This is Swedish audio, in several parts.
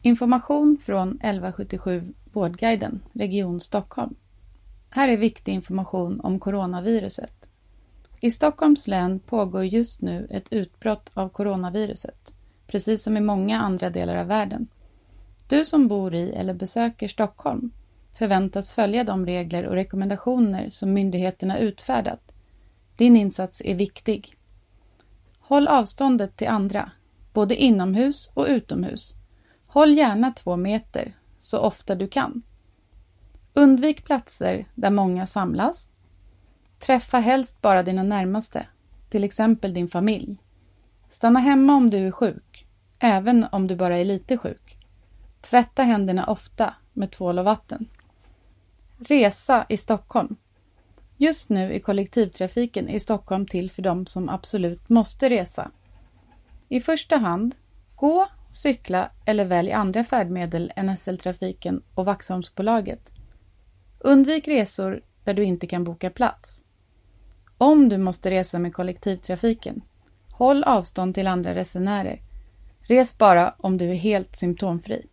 Information från 1177 Vårdguiden, Region Stockholm. Här är viktig information om coronaviruset. I Stockholms län pågår just nu ett utbrott av coronaviruset, precis som i många andra delar av världen. Du som bor i eller besöker Stockholm förväntas följa de regler och rekommendationer som myndigheterna utfärdat. Din insats är viktig. Håll avståndet till andra, både inomhus och utomhus. Håll gärna 2 meter, så ofta du kan. Undvik platser där många samlas. Träffa helst bara dina närmaste, till exempel din familj. Stanna hemma om du är sjuk, även om du bara är lite sjuk. Tvätta händerna ofta med tvål och vatten. Resa i Stockholm. Just nu är kollektivtrafiken i Stockholm till för de som absolut måste resa. I första hand, gå, cykla eller välj andra färdmedel än SL-trafiken och Vaxholmsbolaget. Undvik resor där du inte kan boka plats. Om du måste resa med kollektivtrafiken, håll avstånd till andra resenärer. Res bara om du är helt symptomfri.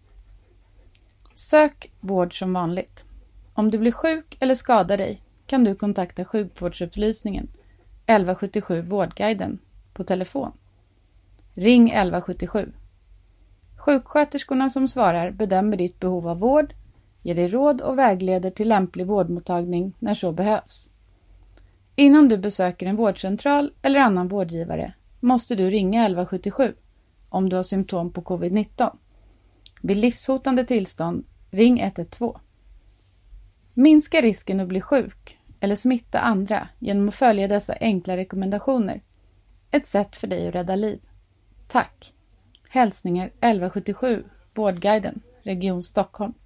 Sök vård som vanligt. Om du blir sjuk eller skadar dig kan du kontakta sjukvårdsupplysningen 1177 Vårdguiden på telefon. Ring 1177. Sjuksköterskorna som svarar bedömer ditt behov av vård, ger dig råd och vägleder till lämplig vårdmottagning när så behövs. Innan du besöker en vårdcentral eller annan vårdgivare måste du ringa 1177 om du har symptom på covid-19. Vid livshotande tillstånd, ring 112. Minska risken att bli sjuk eller smitta andra genom att följa dessa enkla rekommendationer. Ett sätt för dig att rädda liv. Tack! Hälsningar 1177 Vårdguiden, Region Stockholm.